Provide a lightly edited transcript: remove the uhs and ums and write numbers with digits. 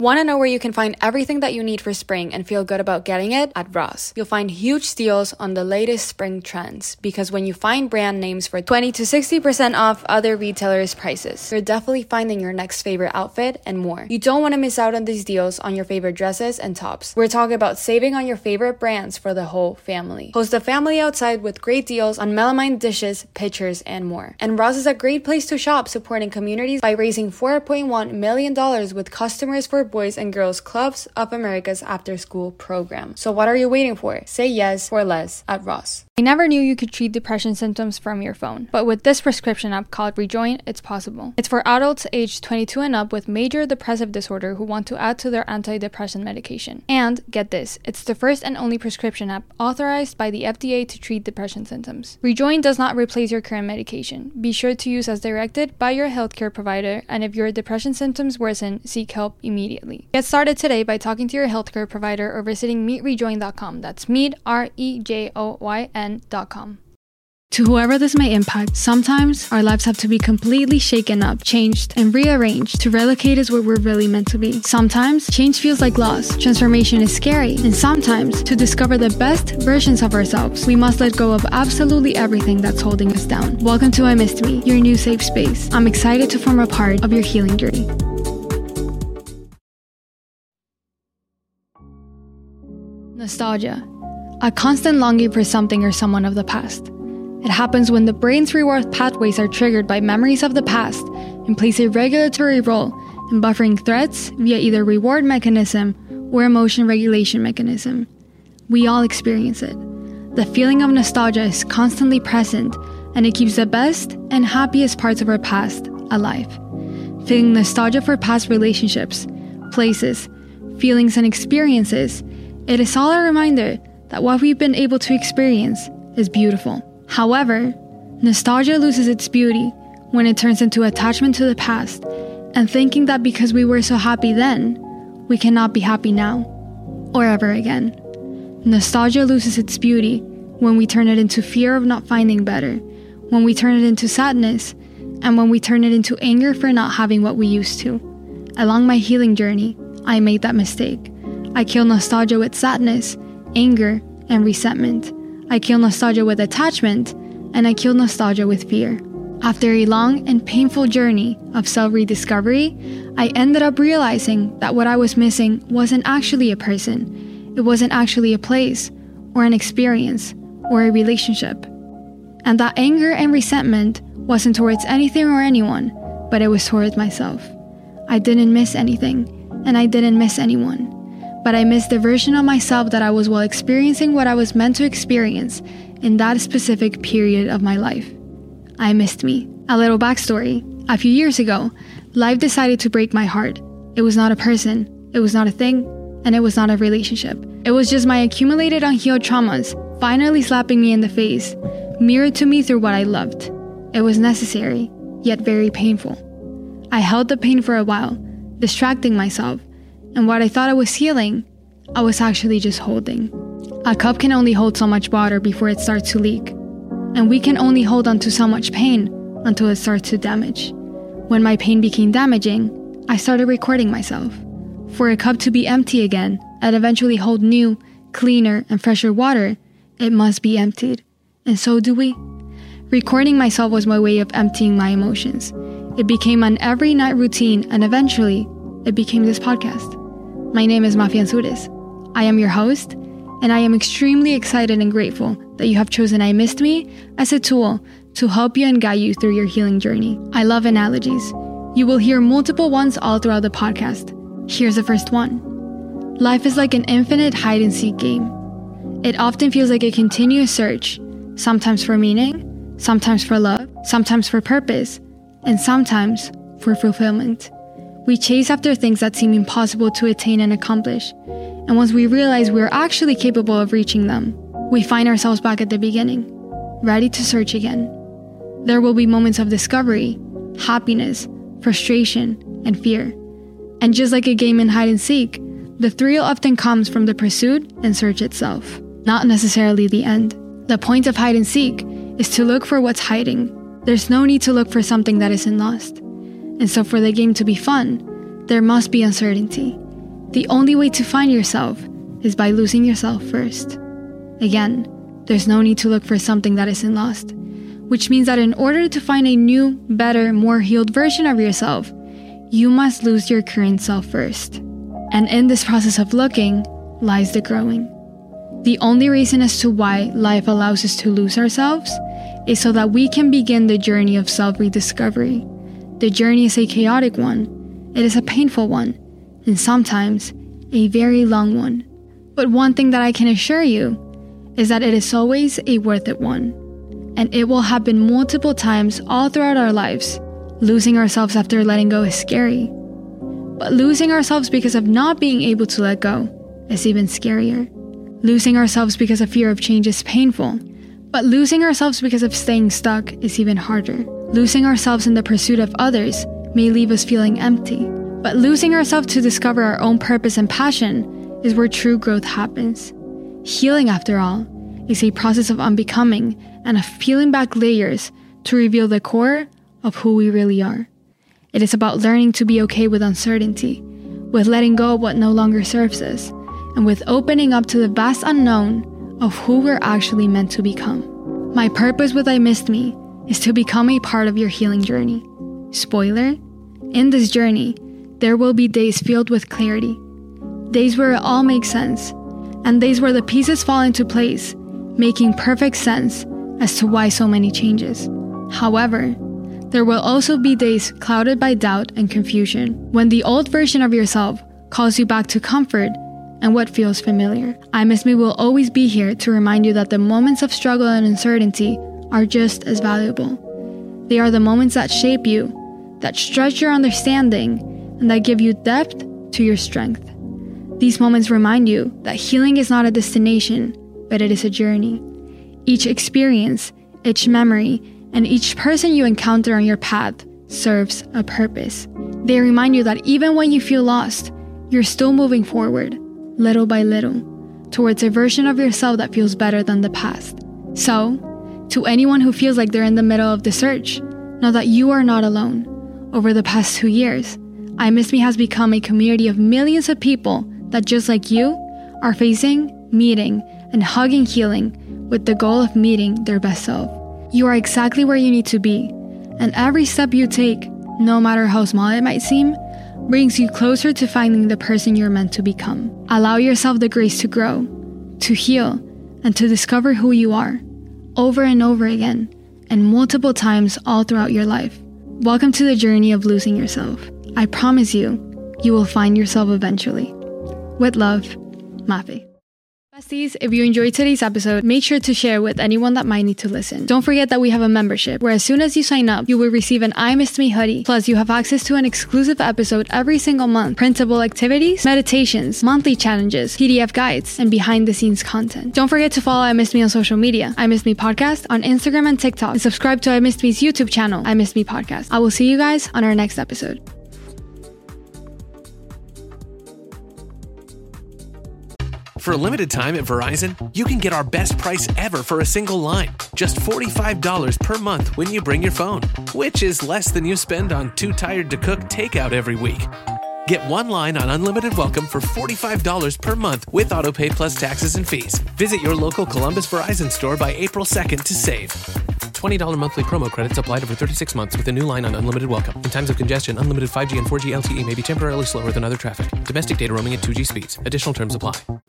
Want to know where you can find everything that you need for spring and feel good about getting it? At Ross. You'll find huge steals on the latest spring trends, because when you find brand names for 20 to 60% off other retailers' prices, you're definitely finding your next favorite outfit and more. You don't want to miss out on these deals on your favorite dresses and tops. We're talking about saving on your favorite brands for the whole family. Host a family outside with great deals on melamine dishes, pictures, and more. And Ross is a great place to shop, supporting communities by raising $4.1 million with Customers for Boys and Girls Clubs of America's after-school program. So what are you waiting for? Say yes for less at Ross. I never knew you could treat depression symptoms from your phone, but with this prescription app called Rejoin, it's possible. It's for adults aged 22 and up with major depressive disorder who want to add to their antidepressant medication. And get this, it's the first and only prescription app authorized by the FDA to treat depression symptoms. Rejoin does not replace your current medication. Be sure to use as directed by your healthcare provider, and if your depression symptoms worsen, seek help immediately. Get started today by talking to your healthcare provider or visiting meetrejoin.com. That's meet, REJOYN.com. To whoever this may impact, sometimes our lives have to be completely shaken up, changed, and rearranged to relocate us where we're really meant to be. Sometimes change feels like loss, transformation is scary, and sometimes to discover the best versions of ourselves, we must let go of absolutely everything that's holding us down. Welcome to I Missed Me, your new safe space. I'm excited to form a part of your healing journey. Nostalgia, a constant longing for something or someone of the past. It happens when the brain's reward pathways are triggered by memories of the past and plays a regulatory role in buffering threats via either reward mechanism or emotion regulation mechanism. We all experience it. The feeling of nostalgia is constantly present, and it keeps the best and happiest parts of our past alive. Feeling nostalgia for past relationships, places, feelings, and experiences, it is all a reminder that what we've been able to experience is beautiful. However, nostalgia loses its beauty when it turns into attachment to the past and thinking that because we were so happy then, we cannot be happy now or ever again. Nostalgia loses its beauty when we turn it into fear of not finding better, when we turn it into sadness, and when we turn it into anger for not having what we used to. Along my healing journey, I made that mistake. I killed nostalgia with sadness, anger, and resentment. I killed nostalgia with attachment, and I killed nostalgia with fear. After a long and painful journey of self-rediscovery, I ended up realizing that what I was missing wasn't actually a person. It wasn't actually a place, or an experience, or a relationship. And that anger and resentment wasn't towards anything or anyone, but it was towards myself. I didn't miss anything, and I didn't miss anyone. But I missed the version of myself that I was while experiencing what I was meant to experience in that specific period of my life. I missed me. A little backstory. A few years ago, life decided to break my heart. It was not a person, it was not a thing, and it was not a relationship. It was just my accumulated unhealed traumas finally slapping me in the face, mirrored to me through what I loved. It was necessary, yet very painful. I held the pain for a while, distracting myself, and what I thought I was healing, I was actually just holding. A cup can only hold so much water before it starts to leak, and we can only hold on to so much pain until it starts to damage. When my pain became damaging, I started recording myself. For a cup to be empty again and eventually hold new, cleaner, and fresher water, it must be emptied. And so do we. Recording myself was my way of emptying my emotions. It became an every night routine, and eventually, it became this podcast. My name is Mafia Ansures. I am your host, and I am extremely excited and grateful that you have chosen I Missed Me as a tool to help you and guide you through your healing journey. I love analogies. You will hear multiple ones all throughout the podcast. Here's the first one. Life is like an infinite hide-and-seek game. It often feels like a continuous search, sometimes for meaning, sometimes for love, sometimes for purpose, and sometimes for fulfillment. We chase after things that seem impossible to attain and accomplish, and once we realize we're actually capable of reaching them, we find ourselves back at the beginning, ready to search again. There will be moments of discovery, happiness, frustration, and fear. And just like a game in hide and seek, the thrill often comes from the pursuit and search itself, not necessarily the end. The point of hide and seek is to look for what's hiding. There's no need to look for something that isn't lost. And so for the game to be fun, there must be uncertainty. The only way to find yourself is by losing yourself first. Again, there's no need to look for something that isn't lost, which means that in order to find a new, better, more healed version of yourself, you must lose your current self first. And in this process of looking lies the growing. The only reason as to why life allows us to lose ourselves is so that we can begin the journey of self-rediscovery. The journey is a chaotic one, it is a painful one, and sometimes a very long one. But one thing that I can assure you is that it is always a worth it one. And it will happen multiple times all throughout our lives. Losing ourselves after letting go is scary. But losing ourselves because of not being able to let go is even scarier. Losing ourselves because of fear of change is painful. But losing ourselves because of staying stuck is even harder. Losing ourselves in the pursuit of others may leave us feeling empty. But losing ourselves to discover our own purpose and passion is where true growth happens. Healing, after all, is a process of unbecoming and of peeling back layers to reveal the core of who we really are. It is about learning to be okay with uncertainty, with letting go of what no longer serves us, and with opening up to the vast unknown of who we're actually meant to become. My purpose with I Missed Me is to become a part of your healing journey. Spoiler, in this journey, there will be days filled with clarity, days where it all makes sense, and days where the pieces fall into place, making perfect sense as to why so many changes. However, there will also be days clouded by doubt and confusion, when the old version of yourself calls you back to comfort and what feels familiar. I Missed Me will always be here to remind you that the moments of struggle and uncertainty are just as valuable. They are the moments that shape you, that stretch your understanding, and that give you depth to your strength. These moments remind you that healing is not a destination, but it is a journey. Each experience, each memory, and each person you encounter on your path serves a purpose. They remind you that even when you feel lost, you're still moving forward, little by little, towards a version of yourself that feels better than the past. So, to anyone who feels like they're in the middle of the search, know that you are not alone. Over the past 2 years, I Missed Me has become a community of millions of people that, just like you, are facing, meeting, and hugging healing with the goal of meeting their best self. You are exactly where you need to be, and every step you take, no matter how small it might seem, brings you closer to finding the person you're meant to become. Allow yourself the grace to grow, to heal, and to discover who you are, over and over again, and multiple times all throughout your life. Welcome to the journey of losing yourself. I promise you, you will find yourself eventually. With love, Mafe. Besties, if you enjoyed today's episode, make sure to share with anyone that might need to listen. Don't forget that we have a membership where as soon as you sign up, you will receive an I Missed Me hoodie. Plus, you have access to an exclusive episode every single month, printable activities, meditations, monthly challenges, PDF guides, and behind the scenes content. Don't forget to follow I Missed Me on social media, I Missed Me Podcast on Instagram and TikTok, and subscribe to I Missed Me's YouTube channel, I Missed Me Podcast. I will see you guys on our next episode. For a limited time at Verizon, you can get our best price ever for a single line. Just $45 per month when you bring your phone, which is less than you spend on Too Tired to Cook takeout every week. Get one line on Unlimited Welcome for $45 per month with AutoPay plus taxes and fees. Visit your local Columbus Verizon store by April 2nd to save. $20 monthly promo credits applied over 36 months with a new line on Unlimited Welcome. In times of congestion, unlimited 5G and 4G LTE may be temporarily slower than other traffic. Domestic data roaming at 2G speeds. Additional terms apply.